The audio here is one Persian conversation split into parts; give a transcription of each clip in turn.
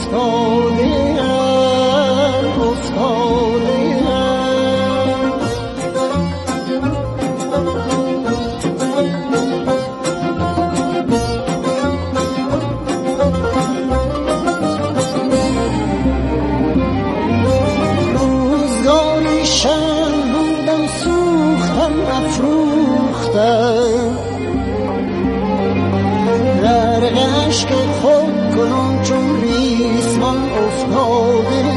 عشق خود کنم چون ریسمان افتاده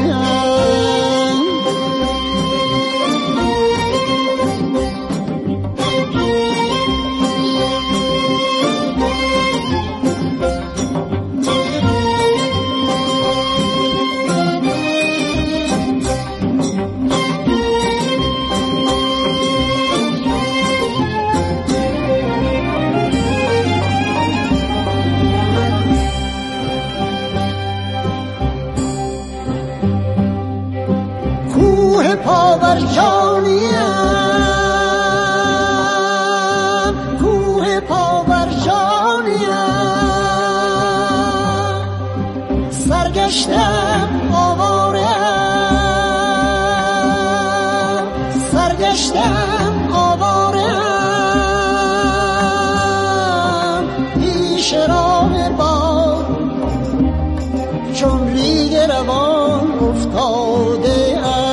سرگشتم آوارم پیش راه باد چون ریگ روان افتاده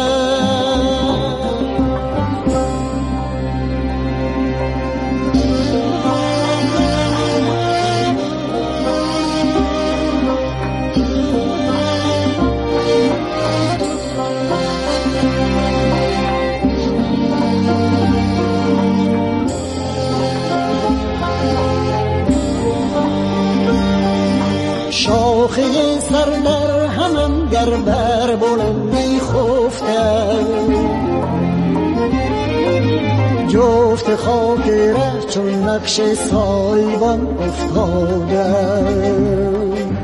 شاخه سر در همم گر بر بلندی خفتم جفت خاک ره چون نقش سایبان افتادم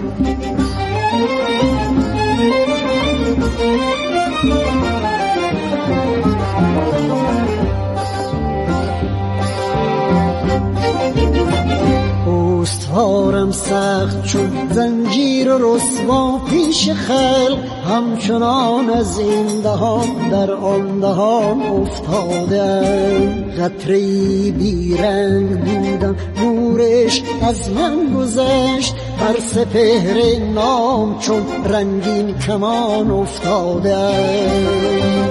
استوارم سخت چون زنجیر و رسوا پیش خلق همچنان از این دهان در آن دهان افتادم قطره‌ای بیرنگ بودم نورش از من گذشت بر سپهر نام چون رنگین کمان افتادم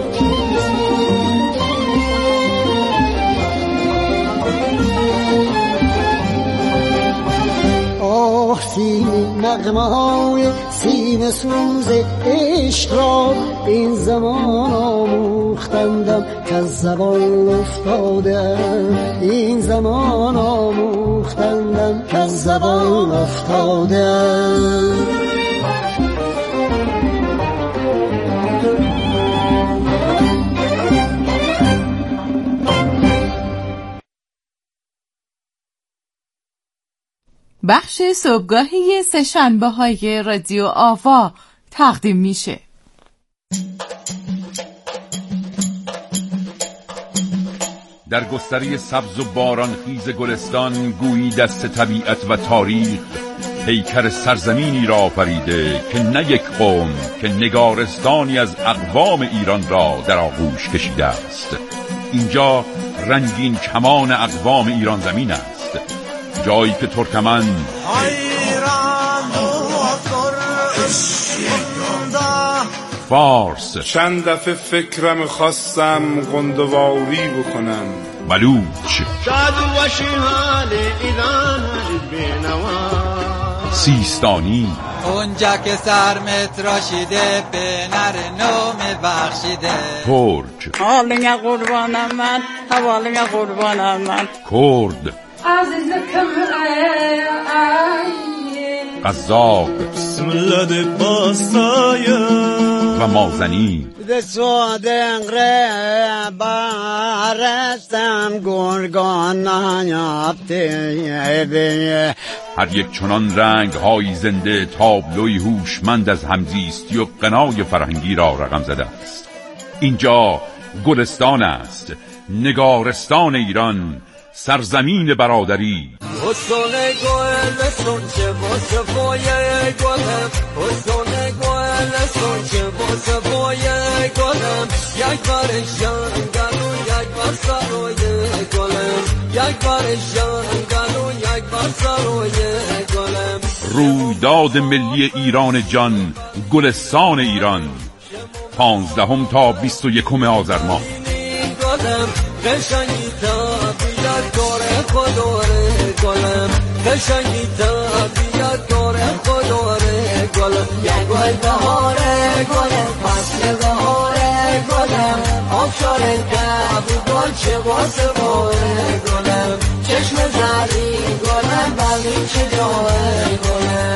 سیم نغمه های سیم سوز عشق را این زمان آموختندم که از زبان افتادم این زمان آموختندم که از زبان افتادم بخش صبحگاهی سه‌شنبه‌های رادیو آوا تقدیم میشه. در گستره سبز و بارانخیز گلستان گویی دست طبیعت و تاریخ پیکر سرزمینی را آفریده که نه یک قوم که نگارستانی از اقوام ایران را در آغوش کشیده است. اینجا رنگین کمان اقوام ایران زمین است، جایی که ترکمن فارس چند دفعه فکرم خواستم گندواری بکنم بلوچ سیستانی اونجا که سرمت راشیده به نر نوم بخشیده ترک حالنگه قربانم من حوالنگه قربانم من کرد قزاق بسم الله ده باستایا و مازنی ده سوادنگره بارستم گرگان نهیابته هر یک چنان رنگ های زنده تابلوی هوشمند از همزیستی و غنای فرهنگی را رقم زده است. اینجا گلستان است، نگارستان ایران، سرزمین برادری. حسن گل سنچه واسه پای گلم حسن گل سنچه واسه پای گلم یک بارشان گلو یک بار سروی گلم یک بارشان گلو یک بار سروی گلم. رویداد ملی ایران جان، گلستان ایران، 15 تا 21 آذر ماه. قشنگی تا بیاد کار خوداره گلم قشنگی تا بیاد کار خوداره گلم یک گل بهاره گلم فصل بهاره گلم آبشار گب گل چه واسه باره گلم چشم زردی گلم بلدی چه جاه گلم.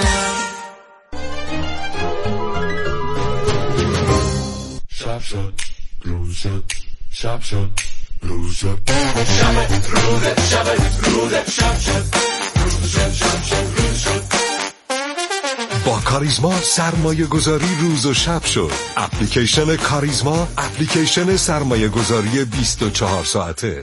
شب شد روز شد شب شد روز شد شب روز شب روز شب شد روز شد شب شد روز شد. با کاریزما سرمایه گذاری روز و شب شد. اپلیکیشن کاریزما، اپلیکیشن سرمایه گذاری 24 ساعته.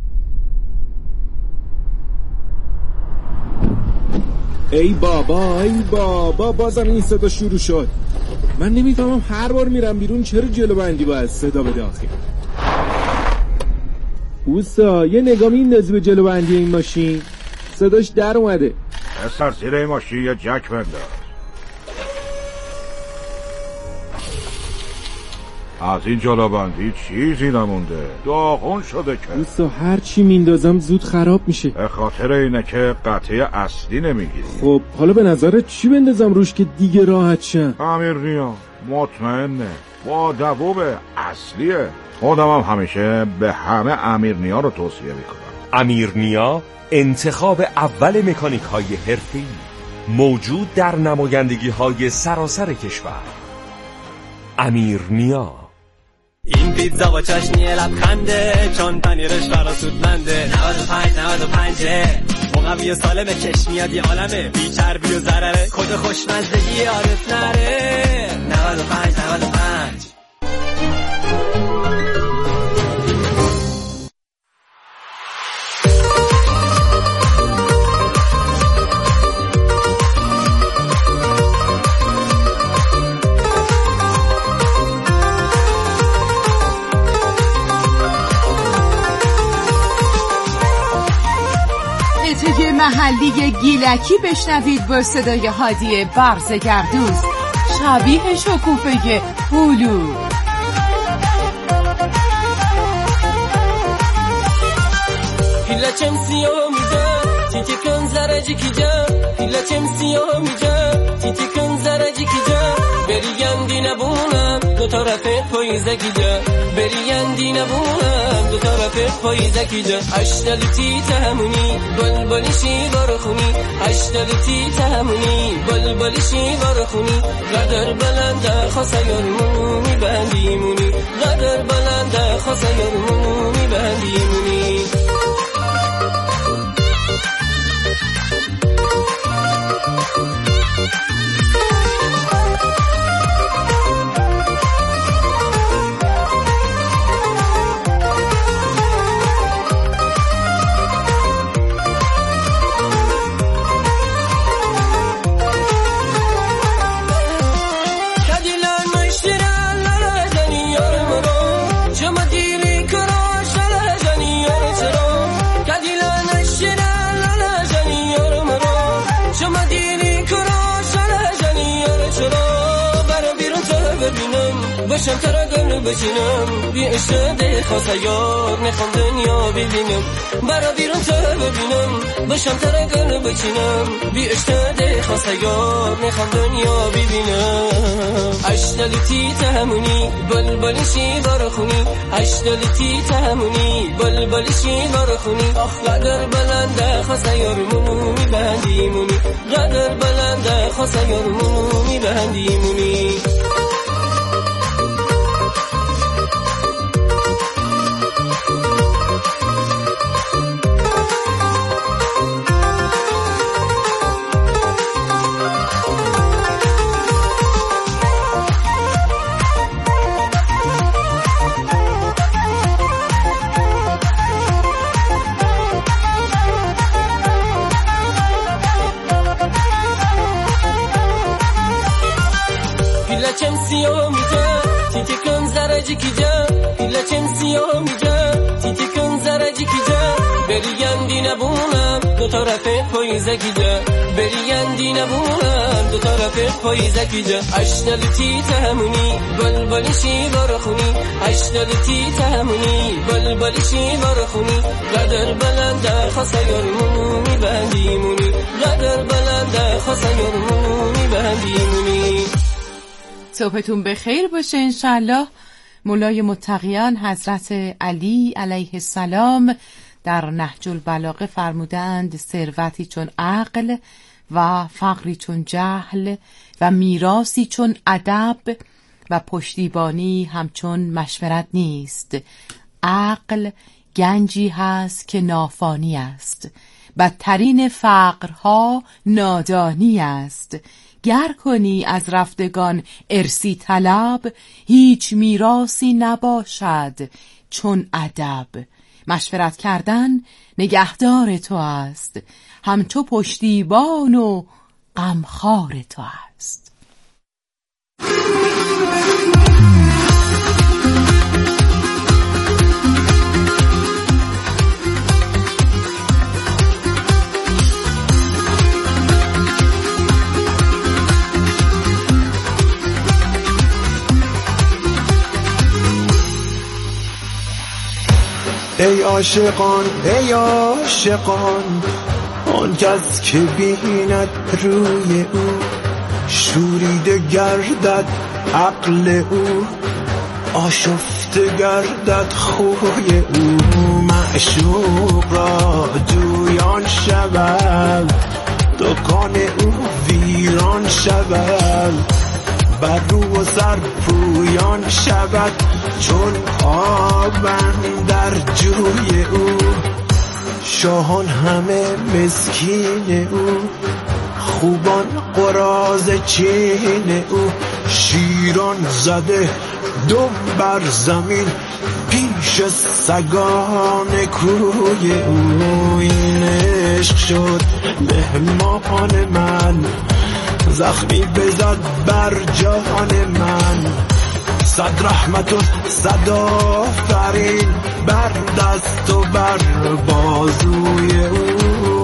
ای بابا بازم این صدا شروع شد. من نمیفهمم هر بار میرم بیرون چرا جلو بندی باید صدا بده آخه. اوستا یه نگاه میندازی به جلو بندی این ماشین، صداش در اومده. اصلا زیر این ماشین یه جک بنداز. از این جلو بندی چیزی نمونده، داغون شده که. اوستا هر چی میندازم زود خراب میشه. به خاطر اینه که قطعه اصلی نمیگیری. خب حالا به نظرت چی بندازم روش که دیگه راحت شم؟ امیرنیا مطمئنه، با دووب اصلیه. خودم هم همیشه به همه امیرنیا رو توصیه میکنم. امیرنیا انتخاب اول مکانیک های حرفه‌ای، موجود در نمایندگی های سراسر کشور. امیرنیا. این پیتزا با چاشنی لبخنده، چون پنیرش فراسودمنده. 95 مقوی سالم، چشم میاد یه عالمه، بی چربی و ضرره، کد خوشمزدگی عارف نره. 95 محلی گیلکی بشنوید با صدای هادی برزگردوز، شبیه شکوفه هلو. هیلچم سیاه میجا تیتی کن زرجی کی جا، هیلچم سیاه میجا تیتی کن زرجی کی جا، بریندی نبونم دو طرف پاییزکی جا، بریندی نبونم دو طرف پاییزکی جا. اشتلتی تهمونی بلبلشی بارخونی، اشتلتی تهمونی بلبلشی بارخونی، قدر بلنده خواست یارمونو میبندیمونی، قدر بلنده خواست یارمونو میبندیمونی. باشم ترگل بچینم بی اشتده خواسته یار نخوام دنیا ببینم، برا بیرون تو ببینم. باشم ترگل بچینم بی اشتده خواسته یار نخوام دنیا ببینم. اشتلتی تهمونی بلبلشی بارخونی، اشتلتی تهمونی بلبلشی بارخونی، قدر بلنده خواسته یارمونو میبندیمونی، قدر بلنده خواسته یارمونو میبندیمونی. زرجی کی جا پیلچم سیاه می جا تیتی کن زرجی کی جا بریگندی نبونم دو طرف پاییزه کی جا بریگندی نبونم دو طرف پاییزه کی جا اشتلتی تهمونی بلبلشی برخونی اشتلتی تهمونی بلبلشی برخونی قدر بلند در خسایرمونی بندیمونی قدر بلند در خسایرمونی بندیمونی. صبحتون بخیر باشه انشالله. مولای متقیان حضرت علی علیه السلام در نهج البلاغه فرمودند ثروتی چون عقل و فقری چون جهل و میراثی چون ادب و پشتیبانی همچون مشورت نیست. عقل گنجی هست که نافانی است، بدترین فقرها نادانی است. گر کنی از رفتگان ارسی طلب، هیچ میراثی نباشد چون ادب. مشورت کردن نگهدار تو است، همچو پشتیبان و غمخوار تو است. ای عاشقان ای عاشقان، آن کس که بیند روی او شوریده گردد عقل او، آشفته گردد خوی او. معشوق را جویان شود، دکان او ویران شود، بر رو و سر پویان شود چون آبن در جوی او. شاهان همه مسکین او، خوبان قراض چین او. شیران زده دم بر زمین پیش سگان کوی او. این عشق شد مهمان من، زخمی بزد بر جان من. صد رحمت و صد آفرین بر دست و بر بازوی او.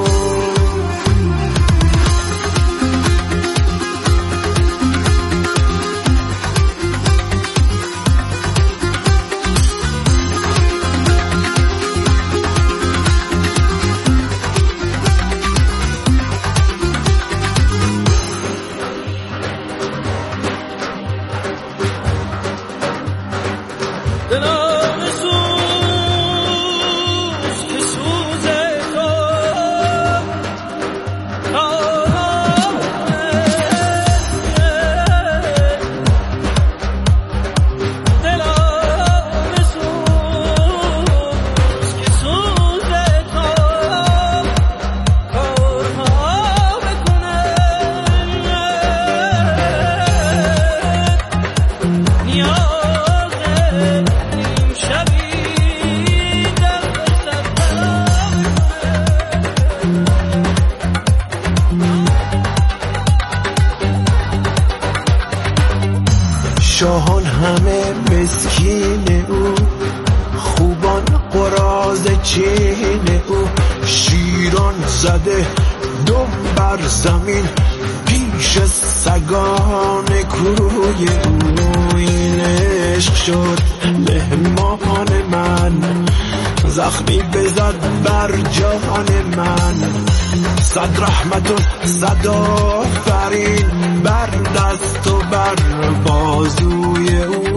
شاهان همه مسکین او، خوبان قراض چین او. شیران زده دم بر زمین پیش سگان کوی او. این عشق شد مهمان من، زخمی بزد بر جان من. صد رحمت و صد آفرین بر دست و بر بازوی او.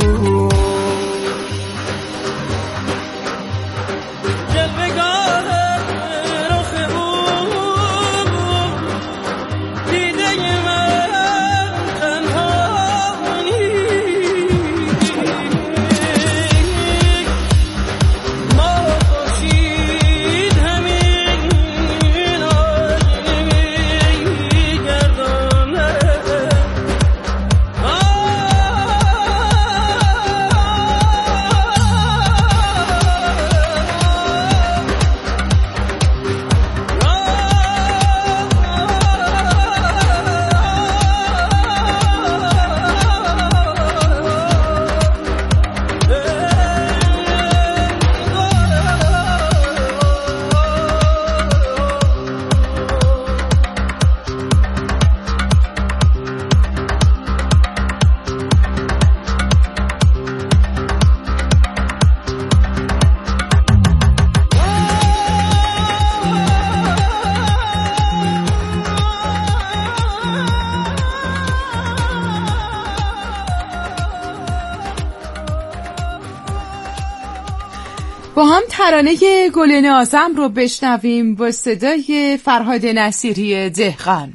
ترانه گل نازم رو بشنویم با صدای فرهاد نصیری دهقان.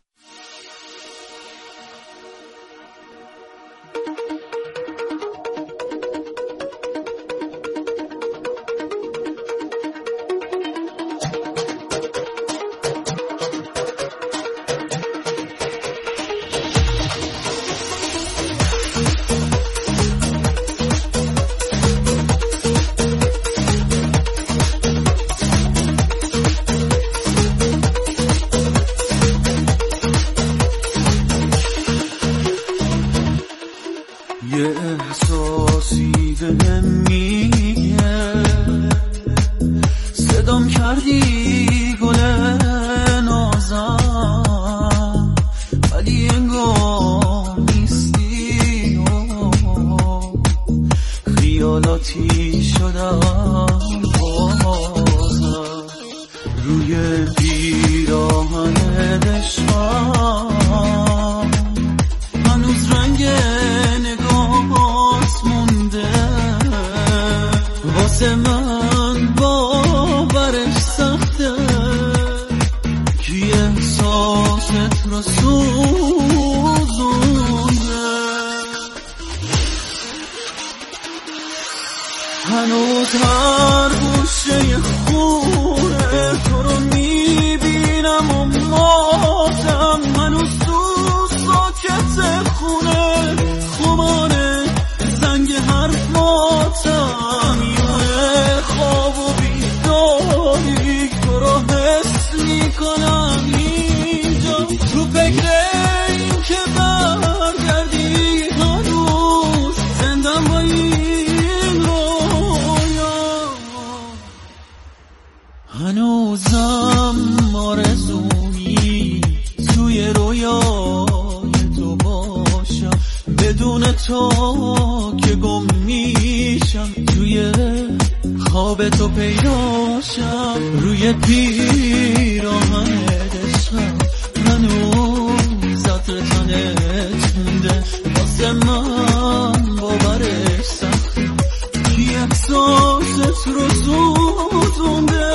هنوز هر گوشه خونه تو رو میبینم و ماتم، هنوز تو ساکت خونه خماره زنگ حرفاتم، یه خواب و بیداری تو رو حس میکنم اینجا، تو فکر این که برگردی هنوز زندم با این رویا، هنوزم آرزویی توی رویای تو باشم، بدون تو که گم میشم، توی خواب تو پیداشم، روی پیراهن عشقم هنوز عطر تنت مونده، واسه من باورش سخته کی احساست رو سوزونده.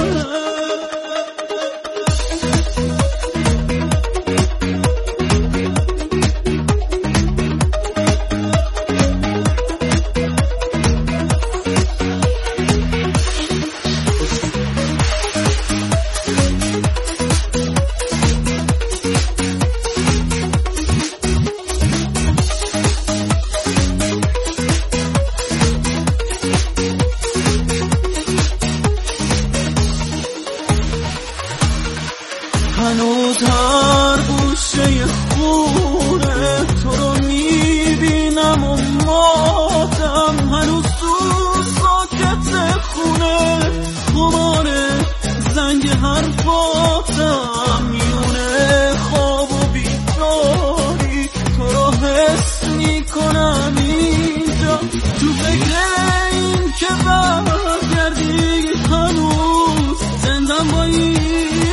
هنوز هر گوشه خونه تو رو میبینم و ماتم، هنوز تو ساکت خونه خماره زنگ حرفاتم، میونه خواب و بیداری تو رو حس میکنم اینجا، تو فکر این که برگردی هنوز زندم با این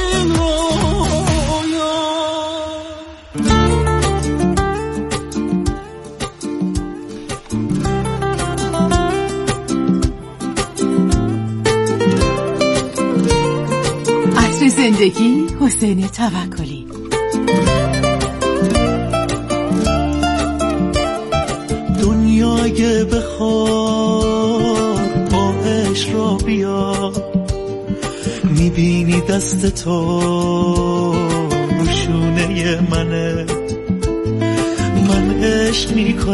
زندگی. حسین توکلی. دنیا اگه بخواد با عشق را بیا، میبینی دست تو روشونه منه، من عشق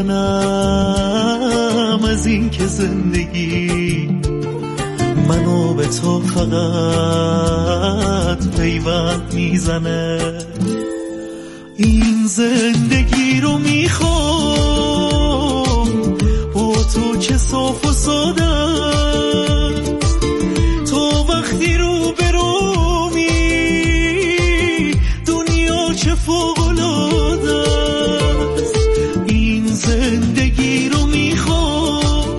میکنم از این که زندگی منو به تو فقط پیوند میزنه، این زندگی رو میخوام با تو که صاف و ساده، تو وقتی رو برومی دنیا چه فوق‌العاده است، این زندگی رو میخوام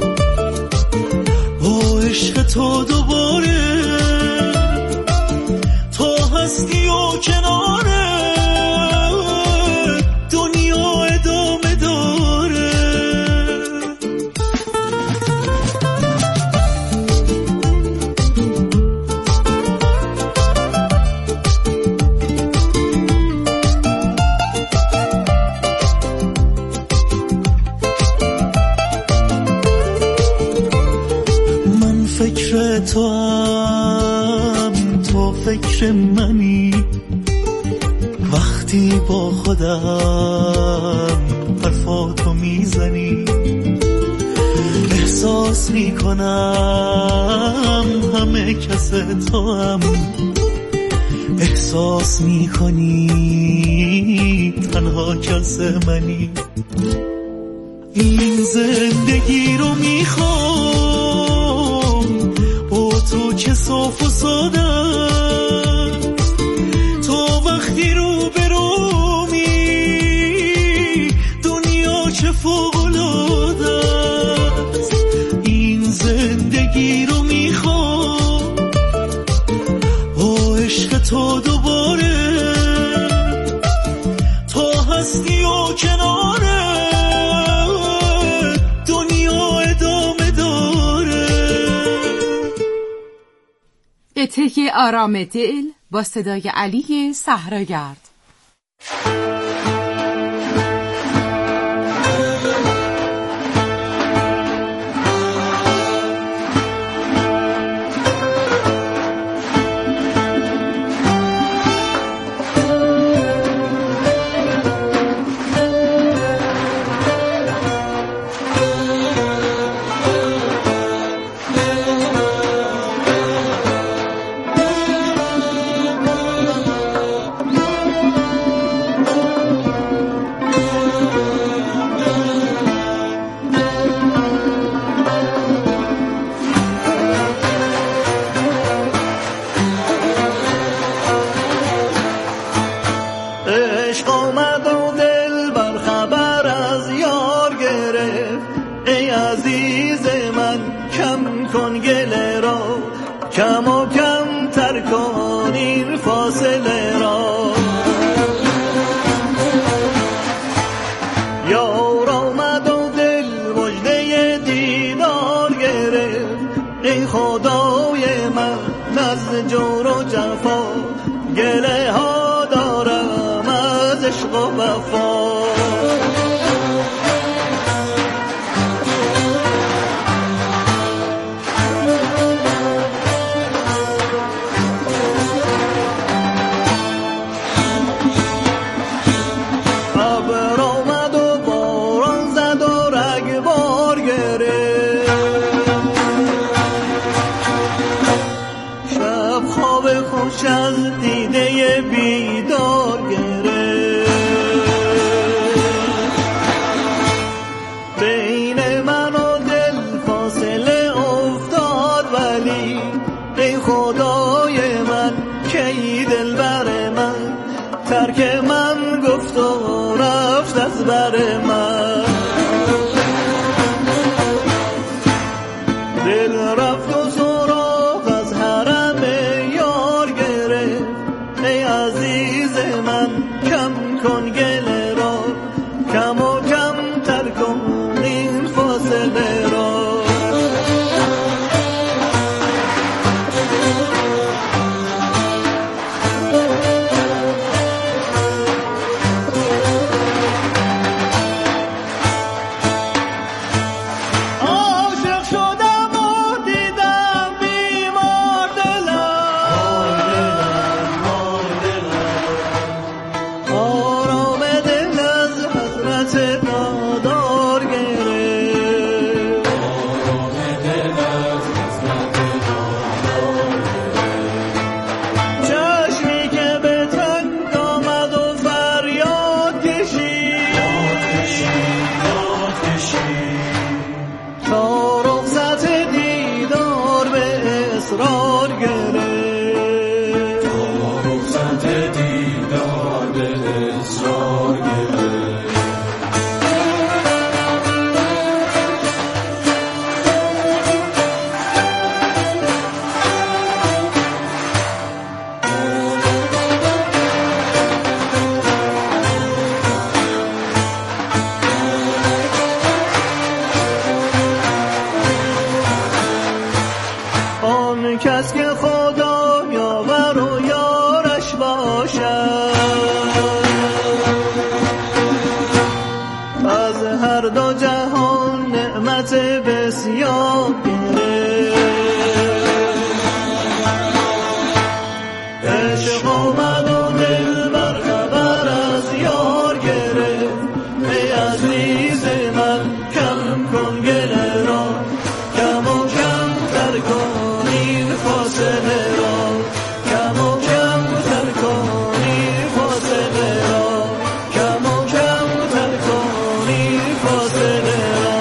با عشق تو دوباره، تو هستی و کناره دنیا ادامه داره. فکر منی وقتی با خودم حرفاتو میزنی احساس میکنم همه کس تو هم احساس میکنی تنها کس منی این زندگی رو میخوام با تو که صاف و ساده تو وقتی رو برومی دنیا چه فوق‌العاده است این زندگی رو میخوام با عشق تو دوباره تا هستی و کناره دنیا ادامه داره. قطعه آرام دل با صدای علی صحراگرد. کم و کم تر کن این فاصله را یار آمد و دل مژده دیدار گرفت ای خدای من از جور و جفا گله ها دارم از عشق و وفا از دیده بیدار گرفت بین من و دل فاصله افتاد ولی ای خدای من کی دلبر من ترک من گفت و رفت از بر من دل رفت و سراغ از حرم ای عزیز من کم کن گله را کم و کم تر کن این فاصله را عشق آمد و دل بر خبر از یار گرفت. ای عزیز من کم کن گله را، کم و کم تر کن این فاصله را، کم و کم تر کن این فاصله را، کم و کم تر کن این فاصله را.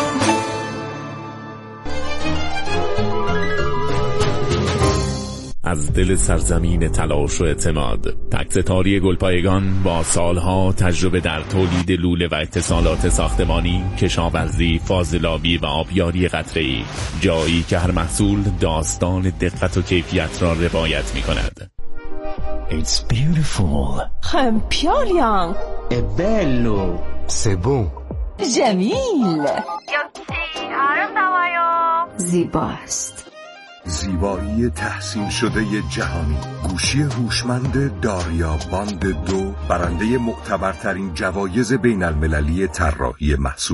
از دل سرزمین تلاش و اعتماد، تک‌ستاری گلپایگان با سالها تجربه در تولید لوله و اتصالات ساختمانی، کشاورزی، فاضلابی و آبیاری قطره‌ای، جایی که هر محصول داستان دقت و کیفیت را روایت می‌کند. It's beautiful. خمپیالیان. È bello. C'est bon. جمیل. زیباست. زیبایی تحسین شده جهانی. گوشی هوشمند داریا باند 2 برنده معتبرترین جوایز بین المللی طراحی محصول.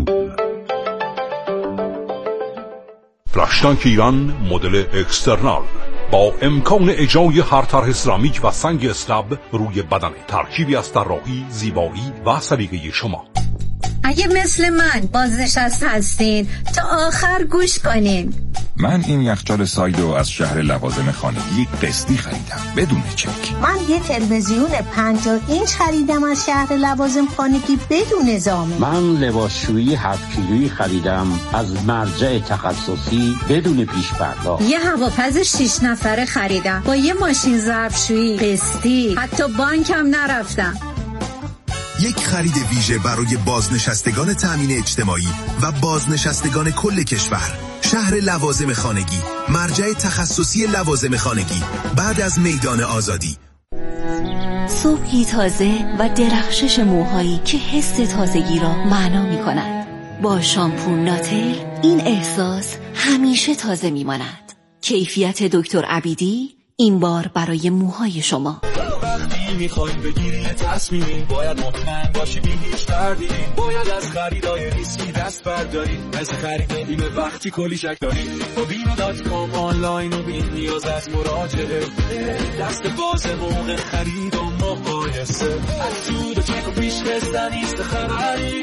فلاشتانک ایران مدل اکسترنال با امکان اجرای هر طرح سرامیک و سنگ اسلب روی بدن، ترکیبی از طراحی، زیبایی و سلیقه شما. اگه مثل من بازنشسته هستین تا آخر گوش کنین. من این یخچال سایدو از شهر لوازم خانگی قسطی خریدم بدون چک. من یه تلویزیون 50 اینچ خریدم از شهر لوازم خانگی بدون ضامن. من لباسشویی 7 کیلویی خریدم از مرجع تخصصی بدون پیش پرداخت. یه هواپز 6 نفره خریدم با یه ماشین ظرفشویی قسطی، حتی بانکم نرفتم. یک خرید ویژه برای بازنشستگان تامین اجتماعی و بازنشستگان کل کشور. شهر لوازم خانگی، مرجع تخصصی لوازم خانگی، بعد از میدان آزادی. صبحی تازه و درخشش موهایی که حس تازگی را معنا می کند. با شامپو ناتل این احساس همیشه تازه می ماند. کیفیت دکتر عبیدی این بار برای موهای شما. وقتی میخوایم بگیری تصمیمی باید مطمئن باشی بی هیچ تردیدی، باید از خریدای ریسکی دست برداری، مثل خرید بیمه وقتی کلی شک داری. با بیمه.com آنلاین و بی نیاز از مراجعه، دست باز موقع خرید و مقایسه، از سود و چک و پیش قسط نیست خبری.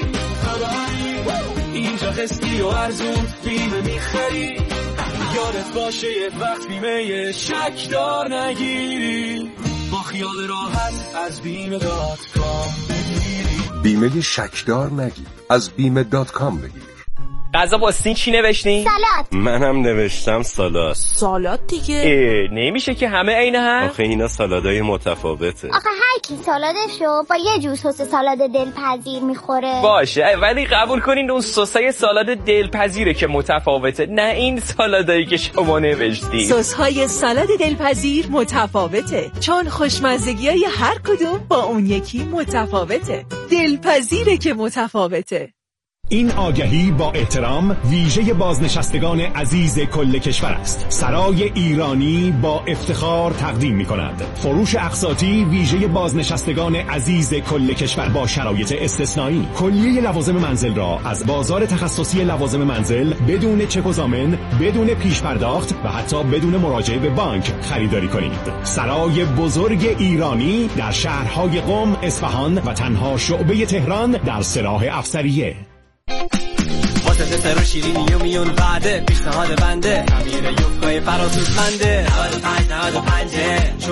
اینجا قسطی و ارزون بیمه میخری، یادت باشه یه وقت بیمه شکدار نگیری. با خیال راحت از بیمه.com بگیری. بیمه شکدار نگیر، از بیمه.com بگیر. غذا با سین چی نوشتین؟ سالاد. منم نوشتم سالاد. سالاد دیگه. نمیشه که همه عین هم؟ آخه اینا سالادای متفاوته. آخه هر کی سالادشو با یه جور سس سالاد دلپذیر میخوره. باشه ولی قبول کنین اون سسای سالاد دلپذیره که متفاوته، نه این سالادایی که شما نوشتین. سس‌های سالاد دلپذیر متفاوته چون خوشمزگی‌های هر کدوم با اون یکی متفاوته. دلپذیره که متفاوته. این آگهی با احترام ویژه بازنشستگان عزیز کل کشور است. سرای ایرانی با افتخار تقدیم می کند فروش اقساطی ویژه بازنشستگان عزیز کل کشور با شرایط استثنایی. کلیه لوازم منزل را از بازار تخصصی لوازم منزل بدون چک و ضامن، بدون پیش پرداخت و حتی بدون مراجعه به بانک خریداری کنید. سرای بزرگ ایرانی در شهرهای قم، اصفهان و تنها شعبه تهران در سراح افسریه. واسه سر و شیرینی و میون وعده، پیشنهاد بنده، خمیر یوفقای فراسوزمنده 95